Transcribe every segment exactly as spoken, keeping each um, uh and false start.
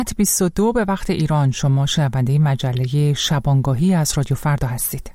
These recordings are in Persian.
بیست و دو به وقت ایران. شما شنونده مجله شبانگاهی از رادیو فردا هستید.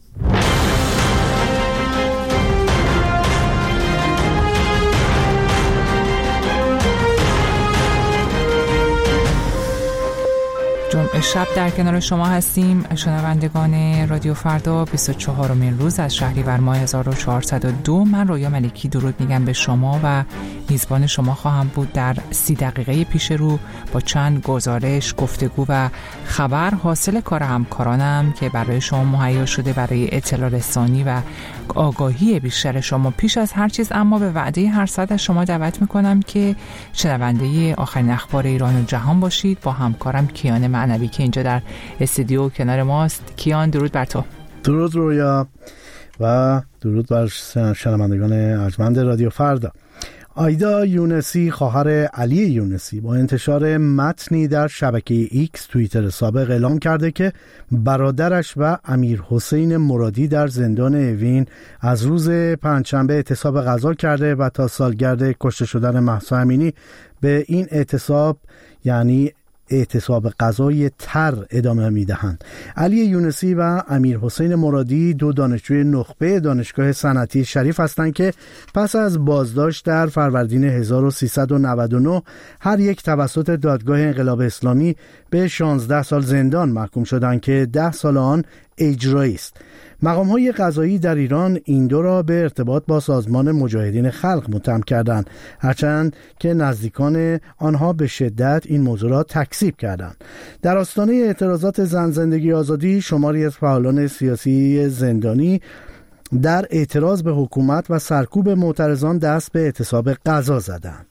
جمعه شب در کنار شما هستیم شنوندگان رادیو فردا. بیست و چهارمین روز از شهریور ماه هزار و چهارصد و دو. من رویا ملکی درود میگم به شما و میزبان شما خواهم بود در سی دقیقه پیش رو با چند گزارش، گفتگو و خبر حاصل کار همکارانم که برای شما مهیا شده برای اطلاع رسانی و آگاهی بیشتر شما. پیش از هر چیز اما به وعده هر ساعت از شما دعوت میکنم که شنونده آخرین اخبار ایران و جهان باشید با همکارم کیان معنوی که اینجا در استودیو کنار ماست. کیان درود بر تو. درود رویا و درود بر شنوندگان ارجمند رادیو فردا. آیدا یونسی خواهر علی یونسی با انتشار متنی در شبکه ایکس توییتر سابق اعلام کرده که برادرش و امیر حسین مرادی در زندان اوین از روز پنجشنبه اعتصاب غذا کرده و تا سالگرد کشته شدن مهسا امینی به این اعتصاب یعنی اعتصاب غذای تر ادامه میدهند. علی یونسی و امیر حسین مرادی دو دانشجوی نخبه دانشگاه صنعتی شریف هستند که پس از بازداشت در فروردین هزار و سیصد و نود و نه هر یک توسط دادگاه انقلاب اسلامی به شانزده سال زندان محکوم شدند که ده سال آن اجرایی است. مقام‌های قضایی در ایران این دو را به ارتباط با سازمان مجاهدین خلق متهم کردند، هرچند که نزدیکان آنها به شدت این موضوع را تکذیب کردند. در آستانه اعتراضات زن زندگی آزادی شماری از فعالان سیاسی زندانی در اعتراض به حکومت و سرکوب معترضان دست به اعتصاب غذا زدند.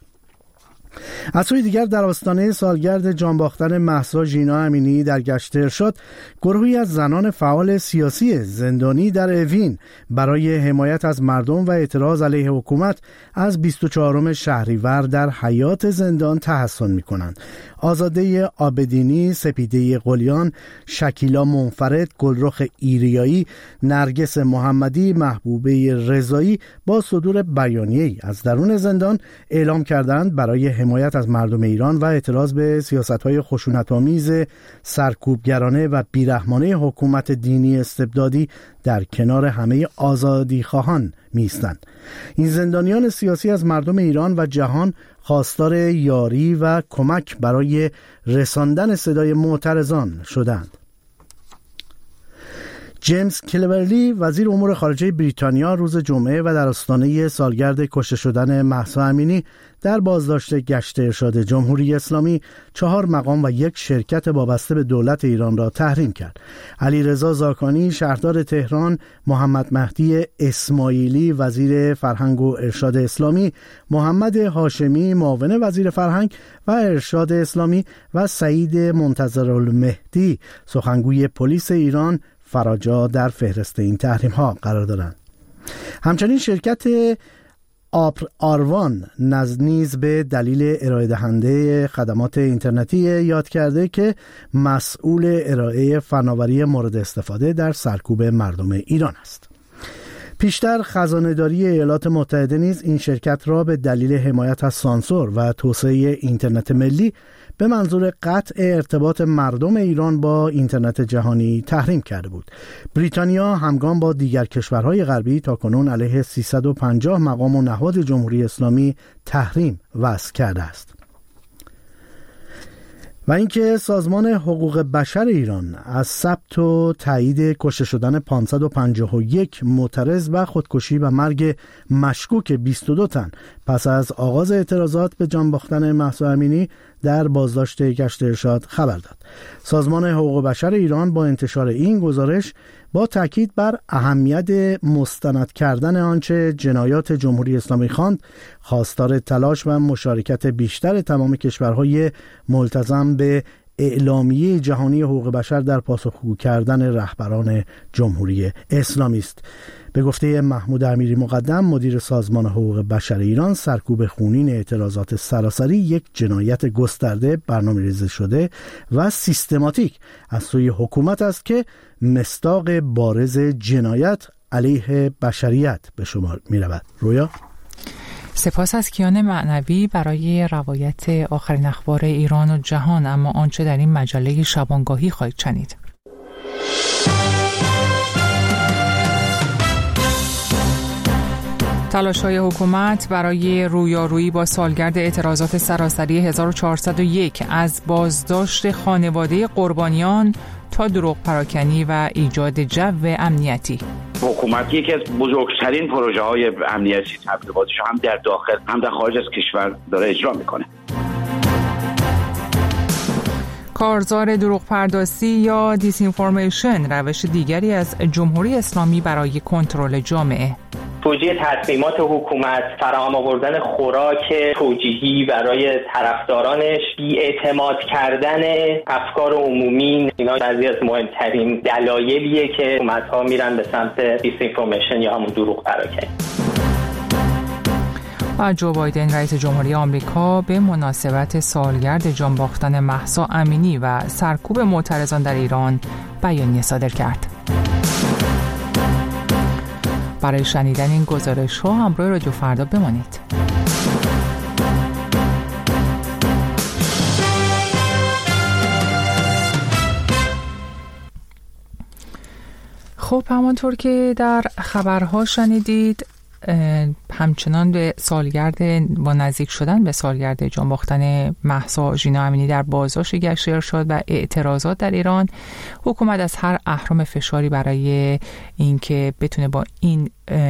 از سوی دیگر در آستانه سالگرد جانباختن مهسا ژینا امینی در گشت ارشاد گروهی از زنان فعال سیاسی زندانی در اوین برای حمایت از مردم و اعتراض علیه حکومت از بیست و چهارم شهریور در حیاط زندان تحصن می‌کنند. آزاده آبدینی، سپیده قلیان، شکیلا منفرد، گلرخ ایریایی، نرگس محمدی، محبوبه رضایی با صدور بیانیه‌ای از درون زندان اعلام کردند برای حمایت از مردم ایران و اعتراض به سیاست‌های خشونت‌آمیز سرکوبگرانه و بیرحمانه حکومت دینی استبدادی در کنار همه آزادیخواهان می‌ایستند. این زندانیان سیاسی از مردم ایران و جهان خواستار یاری و کمک برای رساندن صدای معترضان شدند. جیمز کلورلی وزیر امور خارجه بریتانیا روز جمعه و در آستانه سالگرد کشته شدن مهسا امینی در بازداشت گشت ارشاد جمهوری اسلامی چهار مقام و یک شرکت وابسته به دولت ایران را تحریم کرد. علیرضا زاکانی شهردار تهران، محمد مهدی اسماعیلی وزیر فرهنگ و ارشاد اسلامی، محمد هاشمی معاون وزیر فرهنگ و ارشاد اسلامی و سعید منتظرالمهدی سخنگوی پلیس ایران فراجا در فهرست این تحریم ها قرار دارند. همچنین شرکت آپر آروان نیز به دلیل ارائه دهنده خدمات اینترنتی یاد کرده که مسئول ارائه فناوری مورد استفاده در سرکوب مردم ایران است. پیشتر خزانه‌داری ایالات متحده نیز این شرکت را به دلیل حمایت از سانسور و توسعه اینترنت ملی به منظور قطع ارتباط مردم ایران با اینترنت جهانی تحریم کرده بود. بریتانیا همگام با دیگر کشورهای غربی تاکنون علیه سیصد و پنجاه مقام و نهاد جمهوری اسلامی تحریم وضع کرده است. و اینکه سازمان حقوق بشر ایران از ثبت و تایید کشته شدن پانصد و پنجاه و یک معترض و خودکشی و مرگ مشکوک بیست و دو تن پس از آغاز اعتراضات به جان باختن مهسا امینی در بازداشت گشت ارشاد خبر داد. سازمان حقوق بشر ایران با انتشار این گزارش با تاکید بر اهمیت مستند کردن آنچه جنایات جمهوری اسلامی خواند، خواستار تلاش و مشارکت بیشتر تمام کشورهای ملتزم به اعلامیه جهانی حقوق بشر در پاسخگو کردن رهبران جمهوری اسلامی است. به گفته محمود امیری مقدم مدیر سازمان حقوق بشر ایران، سرکوب خونین اعتراضات سراسری یک جنایت گسترده، برنامه‌ریزی شده و سیستماتیک از سوی حکومت است که مصداق بارز جنایت علیه بشریت به شمار می رود. رویا؟ سپاس از کیان معنوی برای روایت آخرین اخبار ایران و جهان. اما آنچه در این مجله شبانگاهی خواهید شنید: تلاش‌های حکومت برای رویارویی با سالگرد اعتراضات سراسری هزار و چهارصد و یک، از بازداشت خانواده قربانیان تا دروغ پراکنی و ایجاد جو امنیتی. حکومت یکی از بزرگترین پروژه های امنیتی تبلیغاتش هم در داخل هم در خارج از کشور داره اجرا میکنه. کارزار دروغ پردازی یا دیسینفورمیشن، روش دیگری از جمهوری اسلامی برای کنترل جامعه. توجیه تصمیمات حکومت، فراهم آوردن خوراک توجیهی برای طرفدارانش، بی‌اعتماد کردن افکار عمومی، اینا بعضی از مهمترین دلایلیه که حکومت‌ها میرن به سمت دیسینفورمیشن یا همون دروغ پراکنی. و جو بایدن رئیس جمهوری آمریکا به مناسبت سالگرد جانباختن مهسا امینی و سرکوب معترضان در ایران بیانیه صادر کرد. برای شنیدن این گزارش ها همراه رادیو فردا بمانید. خب همانطور که در خبرها شنیدید، همچنان به سالگرد با نزدیک شدن به سالگرد جانباختن مهسا ژینا امینی در بازداشت گشت ارشاد و اعتراضات در ایران، حکومت از هر اهرم فشاری برای اینکه بتونه با این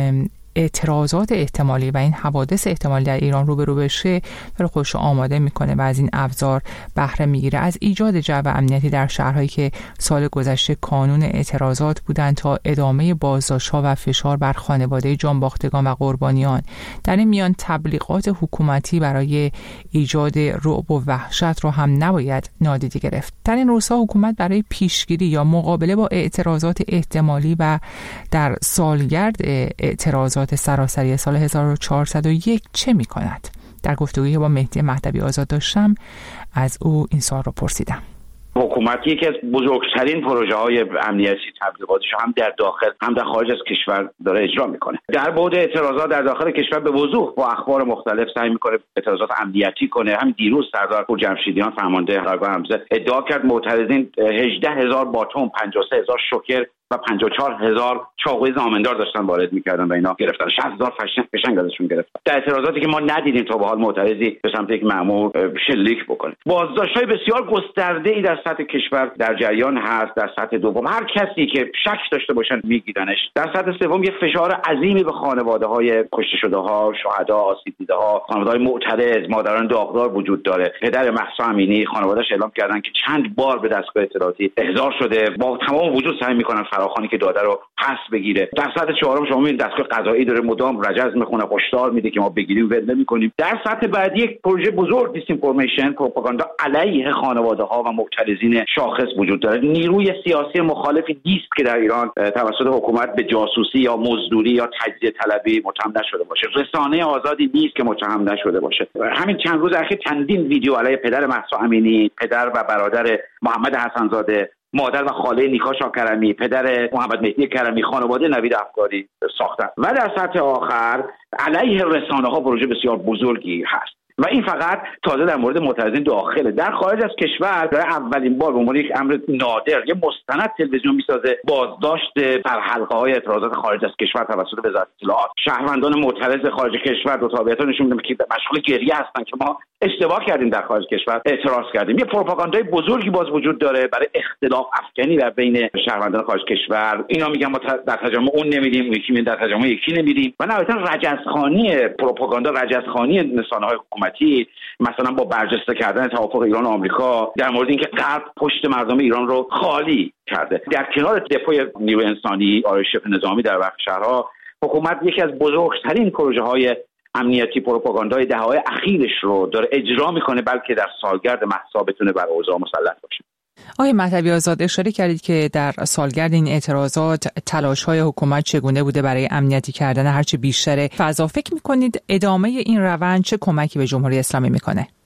اعتراضات احتمالی و این حوادث احتمالی در ایران روبرو بشه داره خودش آماده میکنه و از این ابزار بهره میگیره، از ایجاد جو امنیتی در شهرهایی که سال گذشته کانون اعتراضات بودند تا ادامه بازداشت‌ها و فشار بر خانواده جانباختگان و قربانیان. در این میان تبلیغات حکومتی برای ایجاد رعب و وحشت رو هم نباید نادیده گرفت. در این روزها حکومت برای پیشگیری یا مقابله با اعتراضات احتمالی و در سالگرد اعتراضات سراسری سال هزار و چهارصد و یک چه می کند؟ در گفتگویی با مهدی مهدوی آزاد داشتم از او این سوال رو پرسیدم. حکومت یکی از بزرگترین پروژه های امنیتی تبلیغاتش هم در داخل هم در خارج از کشور داره اجرا میکنه. در بعد اعتراضات در داخل کشور به وضوح با اخبار مختلف سعی میکنه اعتراضات امنیتی کنه. همین دیروز سردار پورجمشیدیان فرمانده قرارگاه حمزه ادعا کرد معترضین هجده هزار باتوم، پنجاه و سه هزار شوکر و پنجاه و چهار هزار چاقوی زامندار داشتن وارد میکردن و اینا گرفتن. شصت هزار فشنگ ازشون گرفتن. در اعتراضاتی که ما ندیدیم تا به حال معترضی به سمت یک مأمور شلیک بکنه. بازداشت‌های بسیار گسترده‌ای در سطح کشور در جریان هست. در سطح دوم هر کسی که شک داشته باشن میگیرنش. در سطح سوم یه فشار عظیمی به خانواده‌های کشته شده‌ها، شهدا، آسیب دیده‌ها، خانواده‌های معترض، مادران داغدار وجود داره. پدر مهسا امینی خانواده‌اش اعلام کردن که چند بار به دستگاه اطلاعاتی احضار شده، با تمام وجود سعی می‌کنن فراخوانی که داده رو پس بگیره. در سطح چهارم شما می‌بینید دستگاه قضایی داره مدام رجز می‌خونه، هشدار میده که ما بگیریم ول نمی‌کنیم. در سطح بعدی یک پروژه بزرگ دیسینفورمیشن، پروپاگاندا علیه خانواده‌ها و معترضین شاخص وجود داره. نیروی سیاسی مخالفی نیست که در ایران توسط حکومت به جاسوسی یا مزدوری یا تجزیه طلبی متهم نشده باشه. رسانه آزادی نیست که متهم نشده باشه. همین چند روز اخیر چندین ویدیو علیه پدر مهسا امینی، پدر و برادر محمد حسن‌زاده، مادر و خاله نیکا شاکرمی، پدر محمد مهدی کرمی، خانواده نوید افکاری ساختن. و در سطح آخر علیه رسانه‌ها پروژه بسیار بزرگی هست. و این فقط تازه در مورد معترضین داخله. در خارج از کشور در اولین بار به عنوان یک امر نادر یه مستند تلویزیون میسازه بازداشت سرحلقه‌های اعتراضات خارج از کشور توسط وزارت اطلاعات. شهروندان معترض خارج کشور دو تابعیت نشون میدن که مشغول گریه هستن که ما اشتباه کردیم در خارج کشور اعتراض کردیم. یه پروپاگاندای بزرگی باز وجود داره برای اختلاف افکنی در بین شهروندان خارج کشور. اینا میگن ما در تجمع اون نمیدیم، اون یکی میگه در تجمع یکی نمیدیم. و نهایتا رجزخوانی پروپاگاندا، رجزخوانی رسانه‌های حکومتی، مثلا با برجسته کردن توافق ایران و آمریکا در مورد اینکه غرب پشت مردم ایران رو خالی کرده. در کنار دپوی نیروی انسانی آرایش شبه نظامی در برخی شهرها، حکومت یکی از بزرگترین پروژه‌های امنیتی پروپاگاندای دهه‌های اخیرش رو داره اجرا میکنه، بلکه در سالگرد مهسا بتونه بر اوضاع مسلط باشه. آقای مهدوی آزاد، اشاره کردید که در سالگرد این اعتراضات تلاش‌های حکومت چگونه بوده برای امنیتی کردن هرچه بیشتر فضا. فکر می‌کنید ادامه این روند چه کمکی به جمهوری اسلامی میکنه؟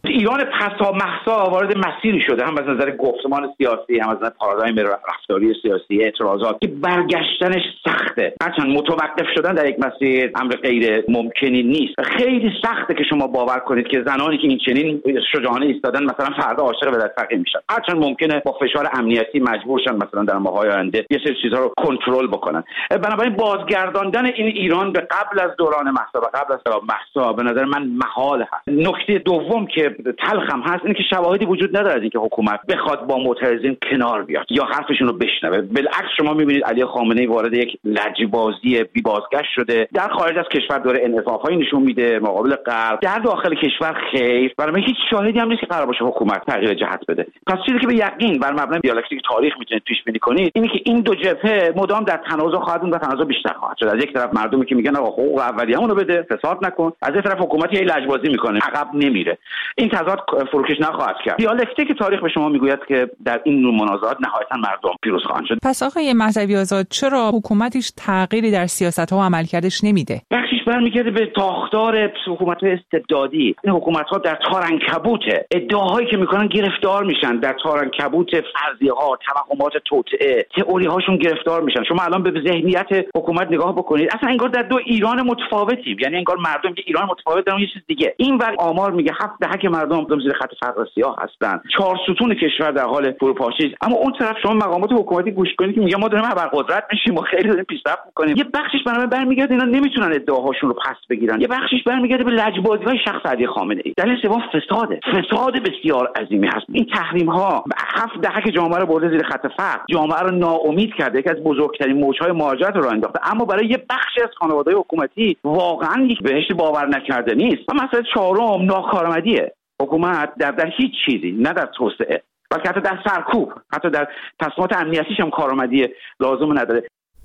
ایران پسا محسا وارد مسیری شده، هم از نظر گفتمان سیاسی، هم از نظر پارادایم رفتاری سیاسی، اعتراضات که برگشتنش سخته. هرچند متوقف شدن در یک مسیر امر غیر ممکنی نیست. خیلی سخته که شما باور کنید که زنانی که این چنین شجاعانه ایستادن مثلا فردا عاشق ولایت فقیه میشن. هرچند ممکنه با فشار امنیتی مجبور شن مثلا در ماه‌های آینده یه سری چیزها رو کنترل بکنن. بنابراین بازگرداندن این ایران به قبل از دوران مهسا و قبل از مهسا به نظر من محال هست. نکته دوم که تلخم هست اینه که شواهدی وجود نداره از اینکه حکومت بخواد با معترضین کنار بیاد یا حرفشون رو بشنوه. بالعکس شما میبینید علی خامنه‌ای وارد یک لجبازی بی بازگشت شده. در خارج از کشور داره انعطاف‌هایی نشون میده مقابل غرب، در داخل کشور خیر. برای هیچ شاهدی هم نیست که قرار باشه حکومت تغییر جهت بده. پس چیزی که به یقین بر مبنای دیالکتیک تاریخ میتونید پیش بینی کنید اینه که این دو جبهه مدام در تنازع خواهد بود و تنازع بیشتر خواهد شد. از یک طرف مردمی که میگن آقا حقوق اولیه‌مون رو بده، فساد نکن، از یک طرف حکومتی لجبازی میکنه، عقب نمیره. این تضاد فروکش نخواهد کرد. دیالکتیک تاریخ به شما میگوید که در این نوع منازعات نهایتا مردم پیروز خواهند شد. پس آقای مهدوی آزاد چرا حکومت هیچ تغییری در سیاست‌ها و عملکردش نمیده؟ بخشش برمیگرده به ساختار حکومت‌های استبدادی. این حکومت‌ها در تارنکبوته. ادعاهایی که میکنن گرفتار میشن در تارنکبوت فرضیه‌ها، توهمات توطئه، تئوری‌هاشون گرفتار میشن. شما الان به ذهنیت حکومت نگاه بکنید. اصلا انگار در دو ایران متفاوتیم. یعنی انگار مردم که ایران متفاوت دارن یه چیز دیگه. این ور آمار میگه هفت دهه که مردم زیر خط فقر سیاه هستن. چهار ستون کشور در حال فروپاشی است. اما اون طرف شما مقامات حکومتی گوش کنید که میگن ما داریم ابرقدرت میشیم و خیلی داریم پیشرفت می‌کنیم. یه بخشش برنامه برمیگرده اینا نمیتونن ادعاهاشون رو پس بگیرن. یه بخشش برمیگرده به لجبازی‌های شخص علی خامنه‌ای. دلیل سوم فساده. فساد بسیار عظیمی هست. این تحریم‌ها هفت دهه که جامعه رو برده زیر خط فقر، جامعه رو ناامید کرده، یکی از بزرگترین موج‌های مهاجرت رو انداخته. اما برای یه بخشی از خانواده‌های حکومتی واقعاً یک بهشت باور نکردنی است. و مسئله چهارم ناکارآمدیه. حکومت در در هیچ چیزی، نه در توسعه بلکه حتی در سرکوب، حتی در تصمیمات امنیتیش هم کارآمدی لازم نداره.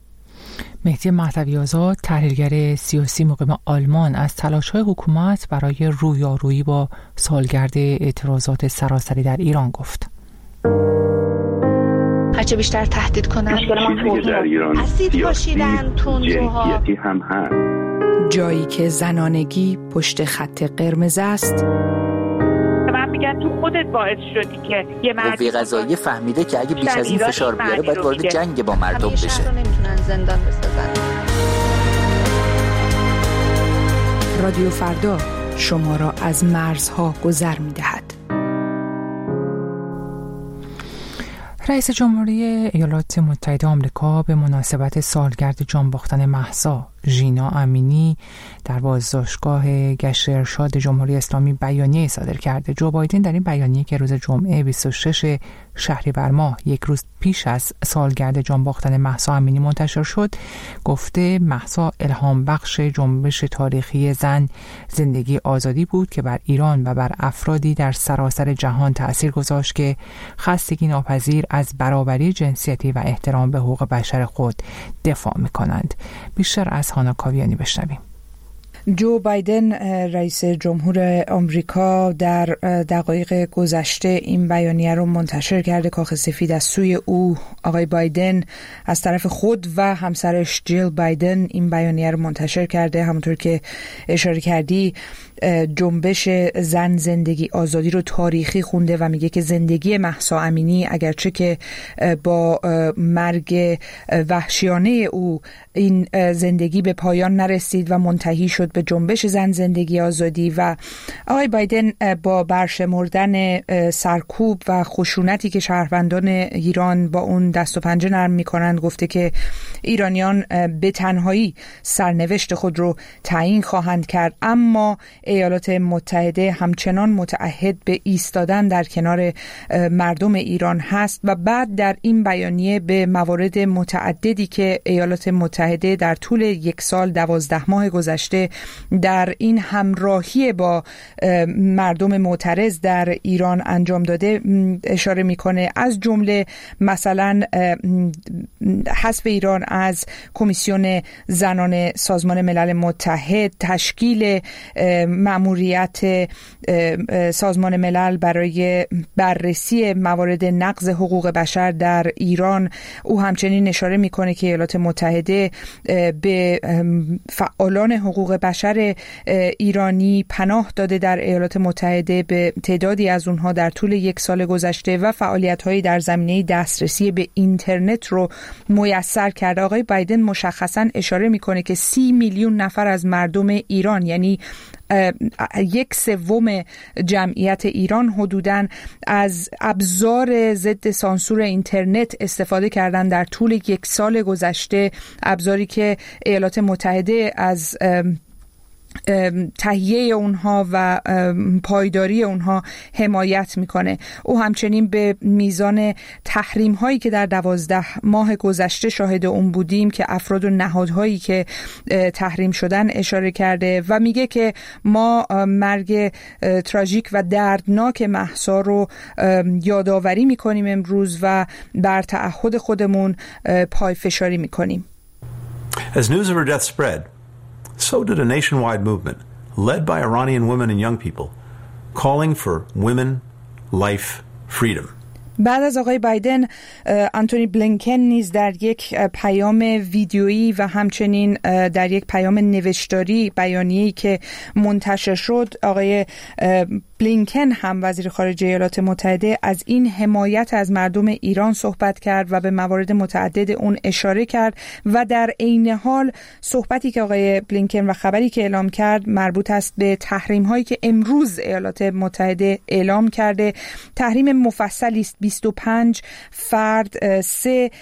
مهدی مهدوی آزاد، تحلیلگر سیاسی مقیم آلمان، از تلاش‌های حکومت برای رویارویی با سالگرد اعتراضات سراسری در ایران گفت. هرچه بیشتر تهدید کنن مشکل ما توهین اسید پاشیدن تندروها هم هست. جایی که زنانگی پشت خط قرمز است. من میگم تو خودت باعث شدی که یه مرد قوه قضاییه فهمیده که اگه بیش از این فشار بیاره باید وارد جنگ با مردم بشه. همیشه نمیتونن زندان بسازن. رادیو فردا شما را از مرزها گذر میدهد. رئیس جمهوری ایالات متحده آمریکا به مناسبت سالگرد جان باختن مهسا ژینا امینی در بازداشتگاه گشت ارشاد جمهوری اسلامی بیانیه صادر کرده. جو بایدن در این بیانیه که روز جمعه بیست و شش شهریور ماه، یک روز پیش از سالگرد جان باختن مهسا امینی منتشر شد، گفته مهسا الهام بخش جنبش تاریخی زن زندگی آزادی بود که بر ایران و بر افرادی در سراسر جهان تأثیر گذاشت که خستگی ناپذیر از برابری جنسیتی و احترام به حقوق بشر خود دفاع می‌کنند. بیشتر از هانا کاویانی بشنویم. جو بایدن رئیس جمهور آمریکا در دقایق گذشته این بیانیه رو منتشر کرده. کاخ سفید از سوی او، آقای بایدن از طرف خود و همسرش جیل بایدن این بیانیه رو منتشر کرده. همونطور که اشاره کردی جنبش زن زندگی آزادی رو تاریخی خونده و میگه که زندگی مهسا امینی اگرچه که با مرگ وحشیانه او این زندگی به پایان نرسید و منتهی شد به جنبش زن زندگی آزادی. و آقای بایدن با برشمردن سرکوب و خشونتی که شهروندان ایران با اون دست و پنجه نرم میکنند گفته که ایرانیان به تنهایی سرنوشت خود رو تعیین خواهند کرد، اما ایالات متحده همچنان متعهد به ایستادن در کنار مردم ایران هست. و بعد در این بیانیه به موارد متعددی که ایالات متحده در طول یک سال دوازده ماه گذشته در این همراهی با مردم معترض در ایران انجام داده اشاره میکنه، از جمله مثلا حذف ایران از کمیسیون زنان سازمان ملل متحد، تشکیل مأموریت سازمان ملل برای بررسی موارد نقض حقوق بشر در ایران. او همچنین اشاره میکنه که ایالات متحده به فعالان حقوق بشر ایرانی پناه داده در ایالات متحده، به تعدادی از اونها در طول یک سال گذشته و فعالیت‌هایی در زمینه دسترسی به اینترنت رو میسر کرده. آقای بایدن مشخصاً اشاره میکنه که سی میلیون نفر از مردم ایران، یعنی یک سوم جمعیت ایران حدوداً، از ابزار ضد سانسور اینترنت استفاده کردن در طول یک سال گذشته، ابزاری که ایالات متحده از تهیه اونها و پایداری اونها حمایت میکنه. او همچنین به میزان تحریم هایی که در دوازده ماه گذشته شاهد اون بودیم که افراد و نهادهایی که تحریم شدن اشاره کرده و میگه که ما مرگ تراژیک و دردناک مهسا رو یادآوری میکنیم امروز و بر تعهد خودمون پایفشاری میکنیم. As news of her death spread, so did a nationwide movement led by Iranian women and young people calling for women, life, freedom. بعد از آقای بایدن، آنتونی بلینکن نیز در یک پیام ویدیویی و همچنین در یک پیام نوشتاری بیانیه‌ای که منتشر شد، آقای بلینکن هم وزیر خارجه ایالات متحده از این حمایت از مردم ایران صحبت کرد و به موارد متعدد اون اشاره کرد و در عین حال صحبتی که آقای بلینکن و خبری که اعلام کرد مربوط است به تحریم هایی که امروز ایالات متحده اعلام کرده. تحریم مفصلی است، بیست و پنج فرد، سه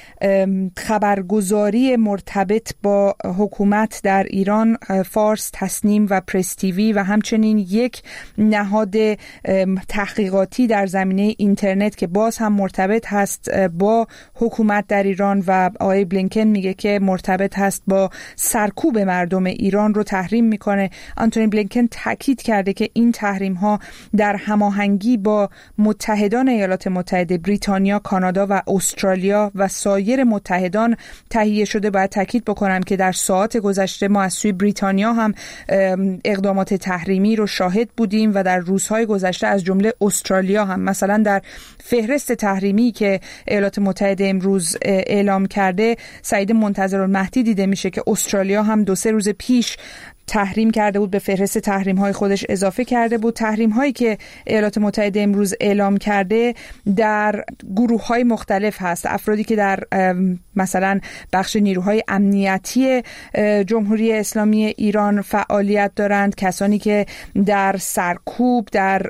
خبرگزاری مرتبط با حکومت در ایران، فارس، تسنیم و پرس تیوی، و همچنین یک نهاد تحقیقاتی در زمینه اینترنت که باز هم مرتبط هست با حکومت در ایران و آقای بلینکن میگه که مرتبط هست با سرکوب مردم ایران رو تحریم میکنه. آنتونی بلینکن تاکید کرده که این تحریم ها در هماهنگی با متحدان ایالات متحده، بریتانیا، کانادا و استرالیا و سایر متحدان تهیه شده. باید تاکید بکنم که در ساعات گذشته ما از سوی بریتانیا هم اقدامات تحریمی رو شاهد بودیم و در روزهای گذشته از جمله استرالیا هم، مثلا در فهرست تحریمی که ایالات متحده امروز اعلام کرده، سعید منتظرالمهدی دیده میشه که استرالیا هم دو سه روز پیش تحریم کرده بود، به فهرست تحریم های خودش اضافه کرده بود. تحریم هایی که ایالات متحده امروز اعلام کرده در گروه های مختلف هست. افرادی که در مثلا بخش نیروهای امنیتی جمهوری اسلامی ایران فعالیت دارند، کسانی که در سرکوب، در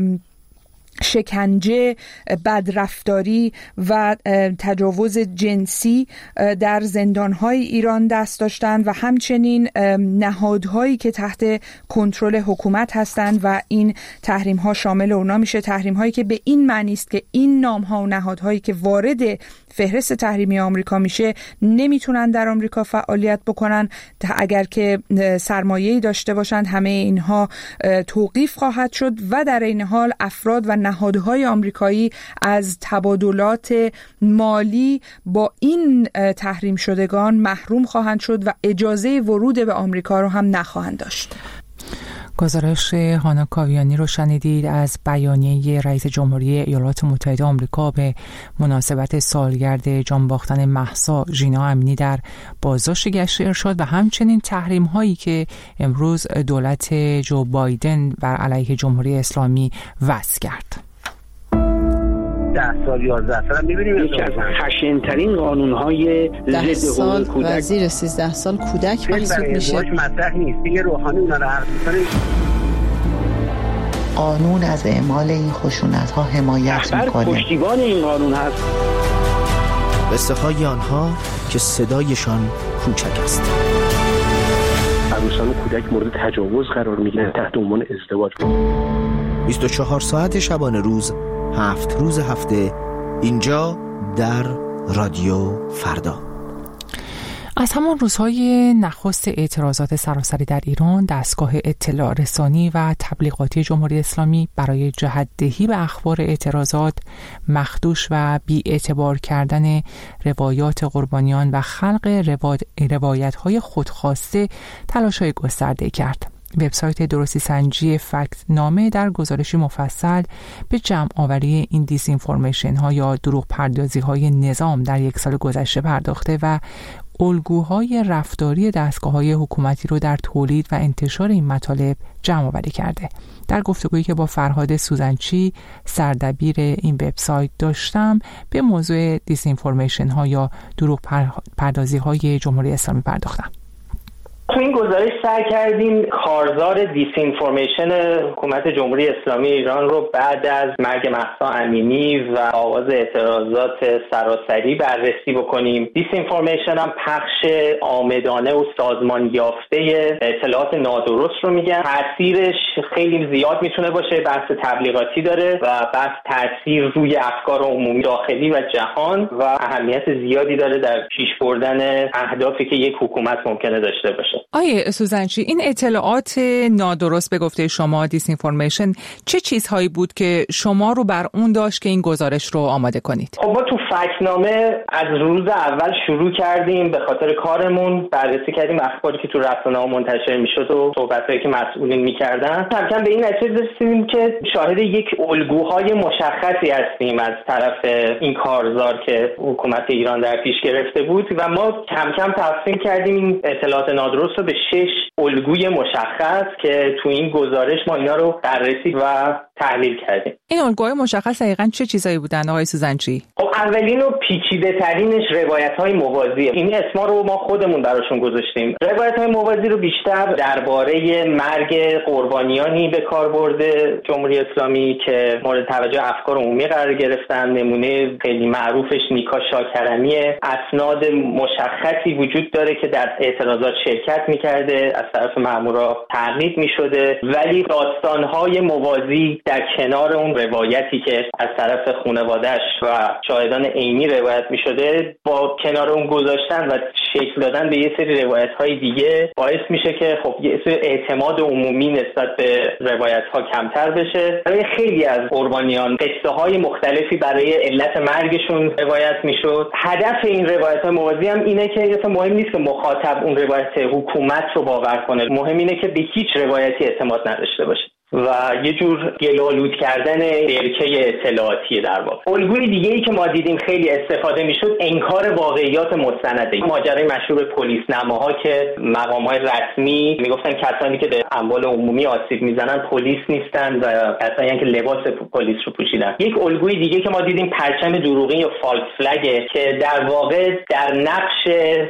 شکنجه، بدرفتاری و تجاوز جنسی در زندان‌های ایران دست داشتند و همچنین نهادهایی که تحت کنترل حکومت هستند و این تحریم‌ها شامل اونا میشه. تحریم‌هایی که به این معنی است که این نام‌ها و نهادهایی که وارد فهرست تحریمی آمریکا میشه نمیتونن در آمریکا فعالیت بکنن. اگر که سرمایه‌ای داشته باشند همه اینها توقیف خواهد شد و در این حال افراد و نهادهای آمریکایی از تبادلات مالی با این تحریم شدگان محروم خواهند شد و اجازه ورود به آمریکا رو هم نخواهند داشت. گزارش هانا کاویانی رو شنیدید از بیانیه رئیس جمهوری ایالات متحده آمریکا به مناسبت سالگرد جان باختن مهسا ژینا امینی در بازداشت گشت ارشاد و همچنین تحریم هایی که امروز دولت جو بایدن بر علیه جمهوری اسلامی وضع کرد. ده سال یازده سال می‌بینیم یکی از خشن‌ترین قانون‌های ضد حقوق کودک و زیر سیزده سال کودک محسوب میشه. مطرح نیست دیگه. روحانی اونا رو حرف می‌زنه. قانون از اعمال این خشونت‌ها حمایت می‌کنه. پشتیبان این قانون هست. قصه های آنها که صدایشان کوچک است. عروسان و کودک مورد تجاوز قرار می‌گیرند تحت عنوان ازدواج. بیست و چهار ساعت شبانه روز، هفت روز هفته، اینجا در رادیو فردا. از همان روزهای نخست اعتراضات سراسری در ایران، دستگاه اطلاع رسانی و تبلیغاتی جمهوری اسلامی برای جهت‌دهی به اخبار اعتراضات، مخدوش و بی‌اعتبار کردن روایات قربانیان و خلق روایت‌های خودخواسته تلاش‌های گسترده کرد. وبسایت درستی سنجی فکت نامه در گزارشی مفصل به جمع آوری این دیس اینفورمیشن ها یا دروغ پردازی های نظام در یک سال گذشته پرداخته و الگوهای رفتاری دستگاه‌های حکومتی رو در تولید و انتشار این مطالب جمع آوری کرده. در گفتگویی که با فرهاد سوزنچی سردبیر این وبسایت داشتم به موضوع دیس اینفورمیشن ها یا دروغ پردازی های جمهوری اسلامی پرداختم. تو این گزارش سعی کردیم کارزار دیس اینفورمیشن حکومت جمهوری اسلامی ایران رو بعد از مرگ مهسا امینی و آغاز اعتراضات سراسری بررسی بکنیم. دیس اینفورمیشن هم پخش عامدانه و سازمان یافته اطلاعات نادرست رو میگن. تاثیرش خیلی زیاد میتونه باشه، بحث تبلیغاتی داره و بحث تاثیر روی افکار عمومی داخلی و جهان و اهمیت زیادی داره در پیش بردن اهدافی که یک حکومت ممکنه داشته باشه. آیه سوزنچی، این اطلاعات نادرست به گفته شما دیس اینفورمیشن چه چیزهایی بود که شما رو بر اون داشت که این گزارش رو آماده کنید؟ خب ما تو فکت‌نامه از روز اول شروع کردیم، به خاطر کارمون بررسی کردیم اخباری که تو رسانه‌ها منتشر میشد و صحبتایی که مسئولین میکردن. کم کم به این نتیجه رسیدیم که شاهد یک الگوهای مشخصی هستیم از طرف این کارزار که حکومت ایران در پیش گرفته بود و ما کم کم تقسیم کردیم این اطلاعات نادرست رو به شش الگوی مشخص که تو این گزارش ما اینا رو بررسی و تحلیل کردیم. این الگوهای مشخص دقیقاً چه چیزایی بودن آقای سوزنچی؟ خب اولین و پیچیده ترینش روایت‌های موازی. این اسما رو ما خودمون براشون گذاشتیم. روایت‌های موازی رو بیشتر درباره مرگ قربانیانی به کار برده جمهوری اسلامی که مورد توجه افکار عمومی قرار گرفتن. نمونه خیلی معروفش نیکا شاکرمیه. اسناد مشخصی وجود داره که در اعتراضات شرکت می‌کرده، از طرف مامورا تقلید می‌شده، ولی داستان‌های موازی در کنار اون روایتی که از طرف خانواده‌اش و شاهدان عینی روایت می‌شده با کنار اون گذاشتن و شکل دادن به یه سری روایت‌های دیگه باعث میشه که خب یه سری اعتماد عمومی نسبت به روایت‌ها کمتر بشه. برای خیلی از قربانیان قصه‌های مختلفی برای علت مرگشون روایت میشد. هدف این روایت‌های موازی هم اینه که اصلا مهم نیست که مخاطب اون روایت حکومت رو باور کنه، مهم اینه که به هیچ روایتی اعتماد نداشته باشه و یه جور گل‌آلود کردن برکه اطلاعاتی در واقع. الگوی دیگه‌ای که ما دیدیم خیلی استفاده میشد انکار واقعیات مستنده. ماجرای مشهور پلیس نماها که مقام‌های رسمی میگفتن کسانی که به اموال عمومی آسیب میزنن پلیس نیستن و کسانی که لباس پلیس رو پوشیدن. یک الگوی دیگه که ما دیدیم پرچم دروغی یا فالس فلگ که در واقع در نقش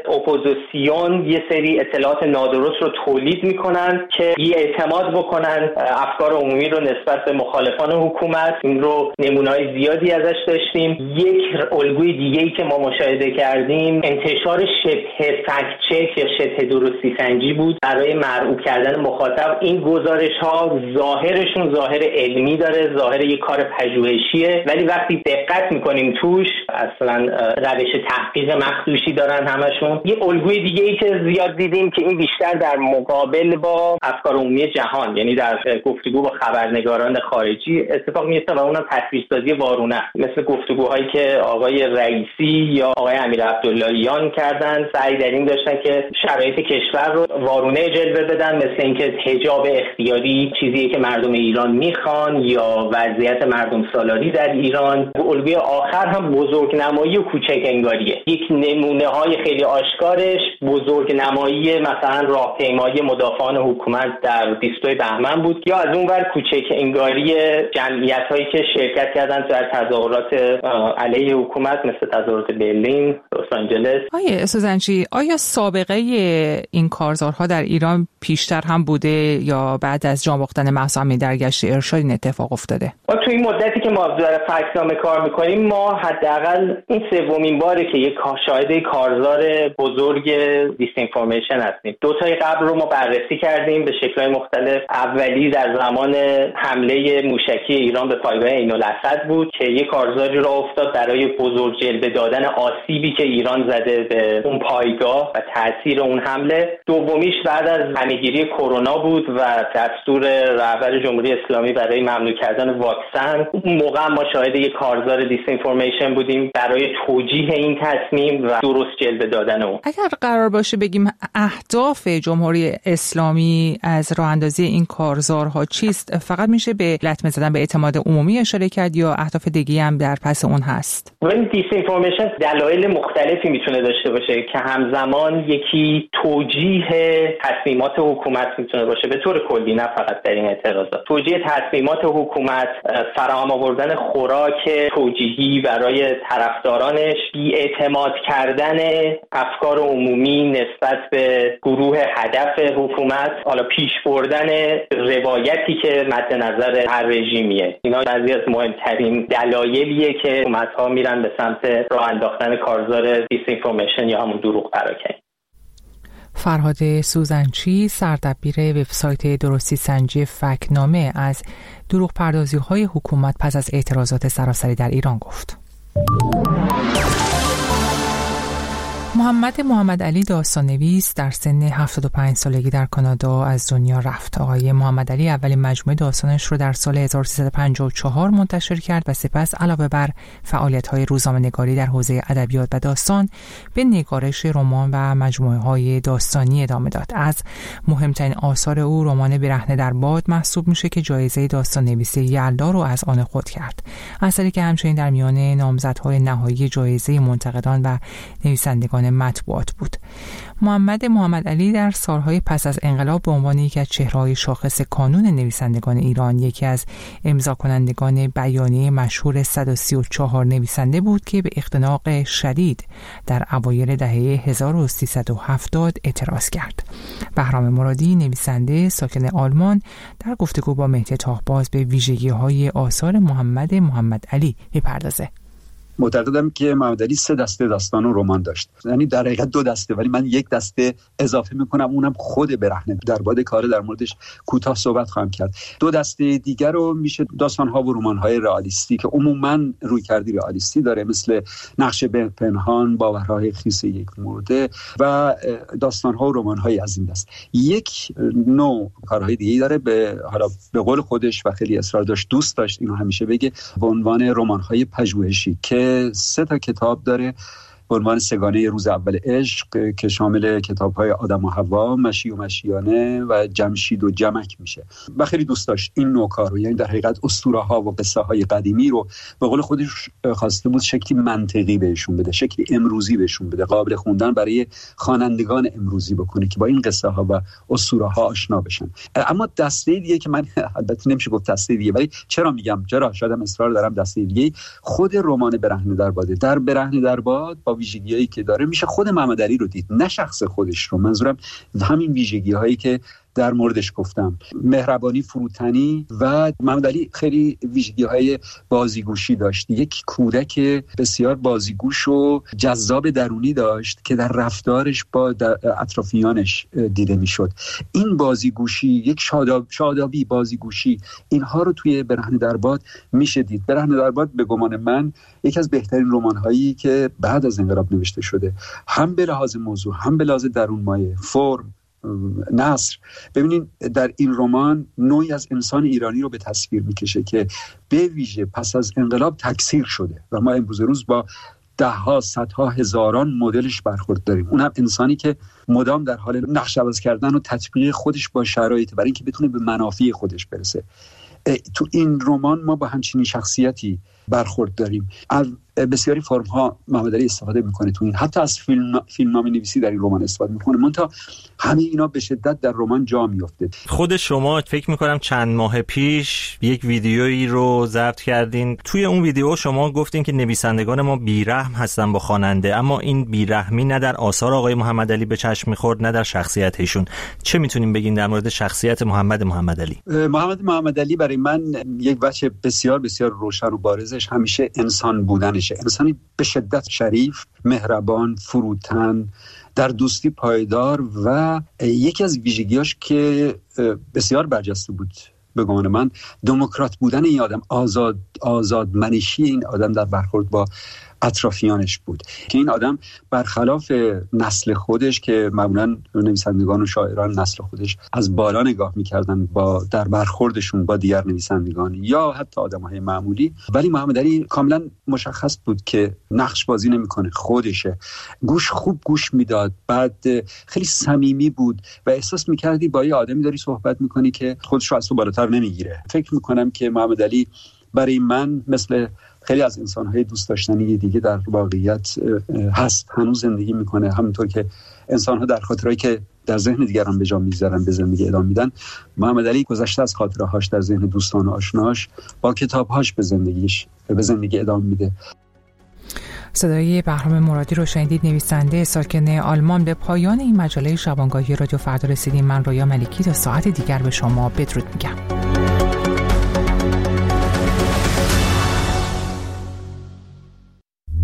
اپوزیسیون یه سری اطلاعات نادرست رو تولید میکنن که بی اعتماد بکنن افکار عمومی رو نسبت به مخالفان حکومت. این رو نمونه‌های زیادی ازش داشتیم. یک الگوی دیگه‌ای که ما مشاهده کردیم انتشار شبه فکت چک یا شبه درستی سنجی بود برای مرعوب کردن مخاطب. این گزارش‌ها ظاهرشون ظاهر علمی داره، ظاهر یک کار پژوهشیه، ولی وقتی دقت می‌کنیم توش اصلا روش تحقیق مخدوشی دارن همشون. یه الگوی دیگه‌ای که زیاد دیدیم که این بیشتر در مقابل با افکار عمومی جهان، یعنی در گفتگو با خبرنگاران خارجی اتفاق میفته و اونم تصویرسازی وارونه، مثل گفتگوهایی که آقای رئیسی یا آقای امیر عبداللهیان کردن، سعی در این داشتن که شرایط کشور رو وارونه جلوه بدن، مثل اینکه حجاب اختیاری چیزیه که مردم ایران میخوان یا وضعیت مردم سالاری در ایران. الگوی آخر هم بزرگنمایی و کوچک انگاریه. یک نمونه های خیلی آشکارش بزرگنمایی مثلا راهپیمایی مدافعان حکومت در بیست و دو بهمن بود، یا از اون ور کوچک انگاری جمعیت هایی که شرکت کردن در تظاهرات علیه حکومت مثل تظاهرات برلین، لس آنجلس. آیه سوزنچی، آیا سابقه این کارزارها در ایران پیشتر هم بوده یا بعد از جان باختن مهسا امینی در گشت ارشاد این اتفاق افتاده؟ ما تو این مدتی که ما در فکت‌نامه کار میکنیم ما حداقل این سومین باره که یک شاهد کارزار بزرگ دیس اینفورمیشن هستیم. دو تای قبل رو ما بررسی کردیم به شکل‌های مختلف. اولی در زمان حمله موشکی ایران به پایگاه عین الاسد بود که یک کارزاری را افتاد برای بزرگ جلوه دادن آسیبی که ایران زده به اون پایگاه و تاثیر اون حمله. دومیش بعد از همه‌گیری کرونا بود و دستور رهبر جمهوری اسلامی برای ممنوع کردن واکسن. اون موقع ما شاهد یک کارزار دیس اینفورمیشن بودیم برای توجیه این تصمیم و درست جلوه دادن اون. اگر قرار باشه بگیم اهداف جمهوری اسلامی از راه اندازی این کارزارها چیست، فقط میشه به لطمه زدن به اعتماد عمومی اشاره کرد یا اهداف دیگه هم در پس اون هست؟ ولی دیس اینفورمیشن دلایل مختلفی میتونه داشته باشه که همزمان یکی توجیه تصمیمات حکومت میتونه باشه به طور کلی، نه فقط در این اعتراضات. توجیه تصمیمات حکومت، فراهم آوردن خوراک توجیهی برای طرفدارانش، بی‌اعتماد کردن افکار عمومی نسبت به گروه هدف حکومت، حالا پیش بردن روایتی که مد نظر هر رژیمیه. اینا بعضی از مهمترین دلایلیه که حکومت‌ها میرن به سمت راه انداختن کارزار دیس اینفورمیشن یا همون دروغ پراکنی. فرهاد سوزنچی، سردبیر وبسایت درستی سنجی فکت‌نامه، از دروغ پردازی های حکومت پس از اعتراضات سراسری در ایران گفت. محمد محمد علی داستان‌نویس در سن هفتاد و پنج سالگی در کانادا از دنیا رفت. آقای محمد علی اولین مجموعه داستانش رو در سال هزار و سیصد و پنجاه و چهار منتشر کرد و سپس علاوه بر فعالیت‌های روزنامه‌نگاری در حوزه ادبیات و داستان به نگارش رمان و مجموعه‌های داستانی ادامه داد. از مهمترین آثار او رمان برهنه در باد محسوب میشه که جایزه داستان‌نویسی یلدا رو از آن خود کرد. اثری که همچنین در میان نامزدهای نهایی جایزه منتقدان و نویسندگان مطبوعات بود. محمد محمد علی در سالهای پس از انقلاب به عنوان یکی از چهره‌های شاخص کانون نویسندگان ایران، یکی از امضا کنندگان بیانیه مشهور صد و سی و چهار نویسنده بود که به اختناق شدید در اوایل دهه هزار و سیصد و هفتاد اعتراض کرد. بهرام مرادی، نویسنده ساکن آلمان، در گفتگو با مهدی طاهباز به ویژگی‌های آثار محمد محمد علی می‌پردازه. معتقدم که محمد علی سه دسته داستان و رمان داشت، یعنی در حقیقت دو دسته، ولی من یک دسته اضافه میکنم، اونم خود برهنه. در بعد کار در موردش کوتاه صحبت خواهم کرد. دو دسته دیگر رو میشه داستان ها و رمان های رئالیستی که عموما روی کردی رئالیستی داره، مثل نقش پنهان، باورهای خیس یک مرده و داستان ها و رمان های از این دست. یک نوع کارهای دیگه داره، به حالا به قول خودش و خیلی اصرار داشت، دوست داشت اینو همیشه بگه، به عنوان رمان های پژوهشی که سه تا کتاب داره به عنوان سگانه روز اول عشق که شامل کتاب‌های آدم و حوا، مشی و مشیانه و جمشید و جمک میشه و خیلی دوست داشت این نوع کار رو، یعنی در حقیقت اسطوره‌ها و قصه‌های قدیمی رو به قول خودش خواسته بود شکلی منطقی بهشون بده، شکلی امروزی بهشون بده، قابل خوندن برای خوانندگان امروزی بکنه که با این قصه‌ها و اسطوره‌ها آشنا بشن. اما دسته دیگه که من البته نمیشه گفت دسته دیگه، ولی چرا میگم چرا شاید اصرار دارم دسته دیگه، خود رمان برهنه در باد. در برهنه در باد با ویژگی‌هایی که داره میشه خود محمد علی رو دید، نه شخص خودش رو. منظورم همین ویژگی‌هایی که در موردش گفتم، مهربانی، فروتنی. و محمد علی خیلی ویژگی‌های بازیگوشی داشت، یک کودک بسیار بازیگوش و جذاب درونی داشت که در رفتارش با اطرافیانش دیده میشد. این بازیگوشی، یک شاداب شادابی بازیگوشی، اینها رو توی برهنه در باد میشه دید. برهنه در باد به گمان من یکی از بهترین رمان‌هایی که بعد از انقلاب نوشته شده، هم به لحاظ موضوع، هم به لحاظ درونمایه، فرم، نثر. ببینید در این رمان نوعی از انسان ایرانی رو به تصویر میکشه که به ویژه پس از انقلاب تکثیر شده و ما امروز روز با ده ها، صدها، هزاران مدلش برخورد داریم. اون هم انسانی که مدام در حال نقش عوض کردن و تطبیق خودش با شرایط برای اینکه بتونه به منافع خودش برسه. تو این رمان ما با همچین شخصیتی برخورد داریم. از بسیاری فرم ها محمد علی استفاده میکنه تو این، حتی از فیلم فیلمنامه نویسی در این رمان استفاده میکنه، منتها همه اینا به شدت در رمان جا میفته. خود شما فکر میکنم چند ماه پیش یک ویدیویی رو ضبط کردین. توی اون ویدیو شما گفتین که نویسندگان ما بیرحم هستن با خواننده، اما این بیرحمی نه در آثار آقای محمد علی به چشم میخورد نه در شخصیت ایشون. چه میتونیم بگین در مورد شخصیت محمد محمد علی؟ محمد محمد علی برای من یک وجه بسیار بسیار روشن و بارزش همیشه انسان بودنشه. انسانی به شدت شریف، مهربان، فروتن، در دوستی پایدار و یکی از ویژگیاش که بسیار برجسته بود به گمان من دموکرات بودن این آدم، آزاد آزادمنشی این آدم در برخورد با اطرافیانش بود که این آدم برخلاف نسل خودش که معمولا نویسندگان و شاعران نسل خودش از بالا نگاه میکردن با در برخوردشون با دیگر نویسندگان یا حتی آدم‌های معمولی، ولی محمد علی کاملا مشخص بود که نقش بازی نمیکنه، خودشه. گوش خوب گوش میداد، بعد خیلی صمیمی بود و احساس میکردی با یه آدمی داری صحبت میکنی که خودش رو از تو بالاتر نمیگیره. فکر میکنم که محمد علی برای من مثل خیلی از انسان‌های دوست داشتنی دیگه در واقعیت هست، هنوز زندگی میکنه، همونطور که انسان‌ها در خاطرهایی که در ذهن دیگران به جا میذارن به زندگی ادامه میدن. محمد علی گذشته از خاطره‌هاش در ذهن دوستان و آشناش با کتاب‌هاش به زندگیش به زندگی ادامه میده. صدای بهرام مرادی رو شنیدید، نویسنده ساکن آلمان. به پایان این مجله شبانگاهی رادیو فردا رسیدیم. من رویا ملکی تا ساعت دیگر به شما بدرود میگم.